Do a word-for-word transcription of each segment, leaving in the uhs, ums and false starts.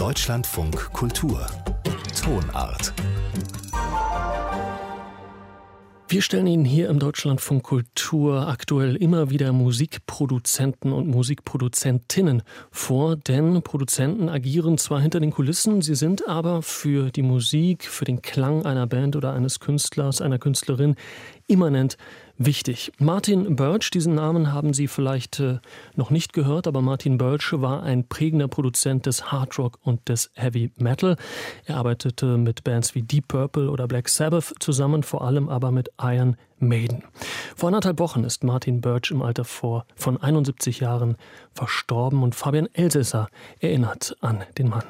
Deutschlandfunk Kultur Tonart. Wir stellen Ihnen hier im Deutschlandfunk Kultur aktuell immer wieder Musikproduzenten und Musikproduzentinnen vor, denn Produzenten agieren zwar hinter den Kulissen, sie sind aber für die Musik, für den Klang einer Band oder eines Künstlers, einer Künstlerin immanent wichtig. Martin Birch, diesen Namen haben Sie vielleicht äh, noch nicht gehört, aber Martin Birch war ein prägender Produzent des Hard Rock und des Heavy Metal. Er arbeitete mit Bands wie Deep Purple oder Black Sabbath zusammen, vor allem aber mit Iron Maiden. Vor anderthalb Wochen ist Martin Birch im Alter vor, von einundsiebzig Jahren verstorben und Fabian Elsässer erinnert an den Mann.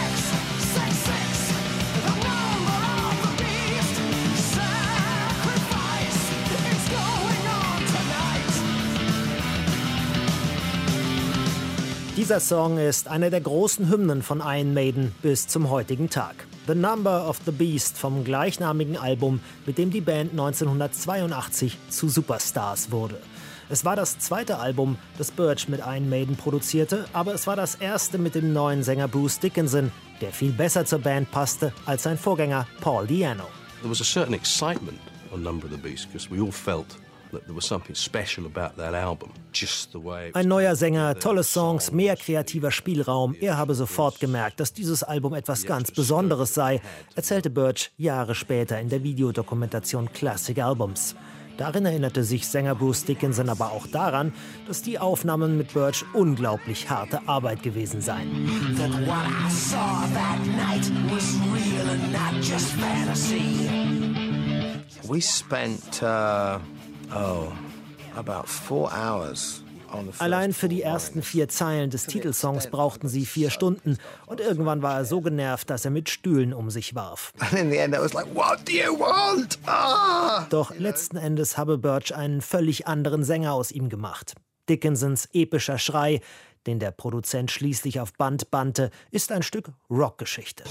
Dieser Song ist eine der großen Hymnen von Iron Maiden bis zum heutigen Tag. The Number of the Beast vom gleichnamigen Album, mit dem die Band neunzehnhundertzweiundachtzig zu Superstars wurde. Es war das zweite Album, das Birch mit Iron Maiden produzierte, aber es war das erste mit dem neuen Sänger Bruce Dickinson, der viel besser zur Band passte als sein Vorgänger Paul Di'Anno. There was a certain excitement on Number of the Beast because we all felt Ein neuer Sänger, tolle Songs, mehr kreativer Spielraum. Er habe sofort gemerkt, dass dieses Album etwas ganz Besonderes sei, erzählte Birch Jahre später in der Videodokumentation Classic Albums. Darin erinnerte sich Sänger Bruce Dickinson aber auch daran, dass die Aufnahmen mit Birch unglaublich harte Arbeit gewesen seien. We spent uh Oh, about four hours. Allein für die ersten vier Zeilen des Titelsongs brauchten sie vier Stunden und irgendwann war er so genervt, dass er mit Stühlen um sich warf. Doch letzten Endes habe Birch einen völlig anderen Sänger aus ihm gemacht. Dickinsons epischer Schrei, den der Produzent schließlich auf Band bannte, ist ein Stück Rockgeschichte.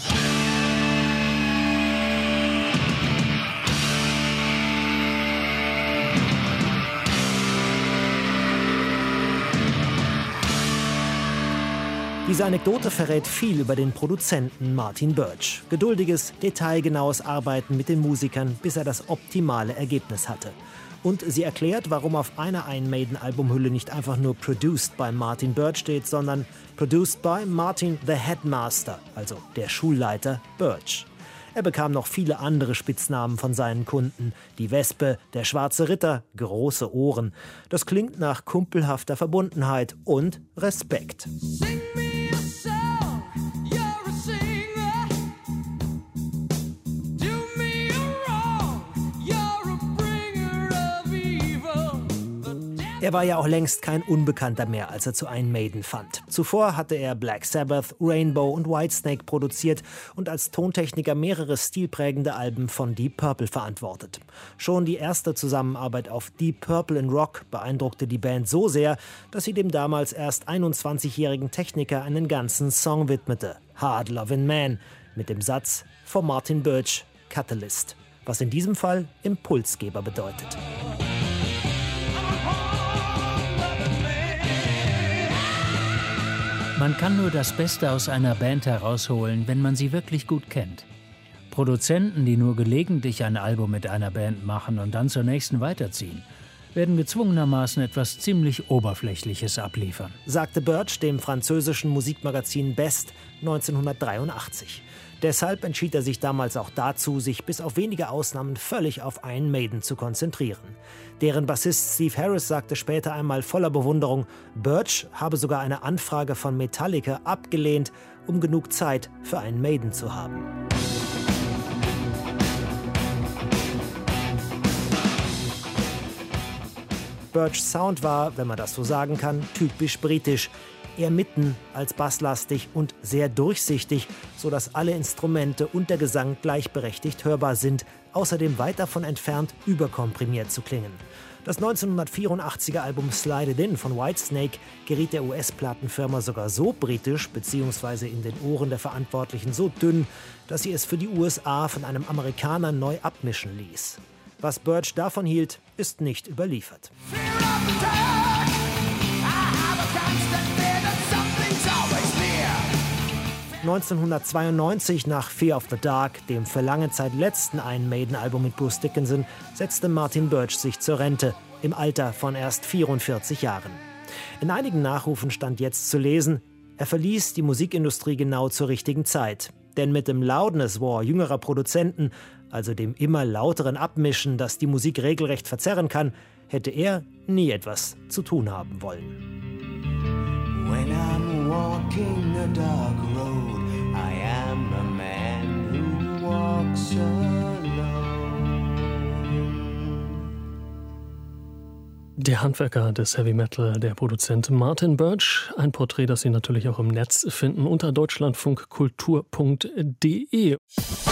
Diese Anekdote verrät viel über den Produzenten Martin Birch. Geduldiges, detailgenaues Arbeiten mit den Musikern, bis er das optimale Ergebnis hatte. Und sie erklärt, warum auf einer Iron Maiden Albumhülle nicht einfach nur Produced by Martin Birch steht, sondern Produced by Martin the Headmaster, also der Schulleiter Birch. Er bekam noch viele andere Spitznamen von seinen Kunden. Die Wespe, der schwarze Ritter, große Ohren. Das klingt nach kumpelhafter Verbundenheit und Respekt. Er war ja auch längst kein Unbekannter mehr, als er zu Iron Maiden fand. Zuvor hatte er Black Sabbath, Rainbow und Whitesnake produziert und als Tontechniker mehrere stilprägende Alben von Deep Purple verantwortet. Schon die erste Zusammenarbeit auf Deep Purple in Rock beeindruckte die Band so sehr, dass sie dem damals erst einundzwanzigjährigen Techniker einen ganzen Song widmete, Hard Lovin' Man, mit dem Satz von Martin Birch, Catalyst, was in diesem Fall Impulsgeber bedeutet. Man kann nur das Beste aus einer Band herausholen, wenn man sie wirklich gut kennt. Produzenten, die nur gelegentlich ein Album mit einer Band machen und dann zur nächsten weiterziehen, werden gezwungenermaßen etwas ziemlich Oberflächliches abliefern, sagte Birch dem französischen Musikmagazin Best neunzehnhundertdreiundachtzig. Deshalb entschied er sich damals auch dazu, sich bis auf wenige Ausnahmen völlig auf Iron Maiden zu konzentrieren. Deren Bassist Steve Harris sagte später einmal voller Bewunderung, Birch habe sogar eine Anfrage von Metallica abgelehnt, um genug Zeit für Iron Maiden zu haben. Birchs Sound war, wenn man das so sagen kann, typisch britisch. Eher mitten als basslastig und sehr durchsichtig, sodass alle Instrumente und der Gesang gleichberechtigt hörbar sind, außerdem weit davon entfernt, überkomprimiert zu klingen. Das neunzehnhundertvierundachtziger Album Slide It In von Whitesnake geriet der U S-Plattenfirma sogar so britisch, beziehungsweise in den Ohren der Verantwortlichen so dünn, dass sie es für die U S A von einem Amerikaner neu abmischen ließ. Was Birch davon hielt, ist nicht überliefert. neunzehnhundertzweiundneunzig, nach Fear of the Dark, dem für lange Zeit letzten Iron Maiden-Album mit Bruce Dickinson, setzte Martin Birch sich zur Rente, im Alter von erst vierundvierzig Jahren. In einigen Nachrufen stand jetzt zu lesen, er verließ die Musikindustrie genau zur richtigen Zeit. Denn mit dem Loudness War jüngerer Produzenten, also dem immer lauteren Abmischen, das die Musik regelrecht verzerren kann, hätte er nie etwas zu tun haben wollen. When I'm walking a dark road, I am a man who walks alone. Der Handwerker des Heavy Metal, der Produzent Martin Birch. Ein Porträt, das Sie natürlich auch im Netz finden unter deutschlandfunkkultur punkt de.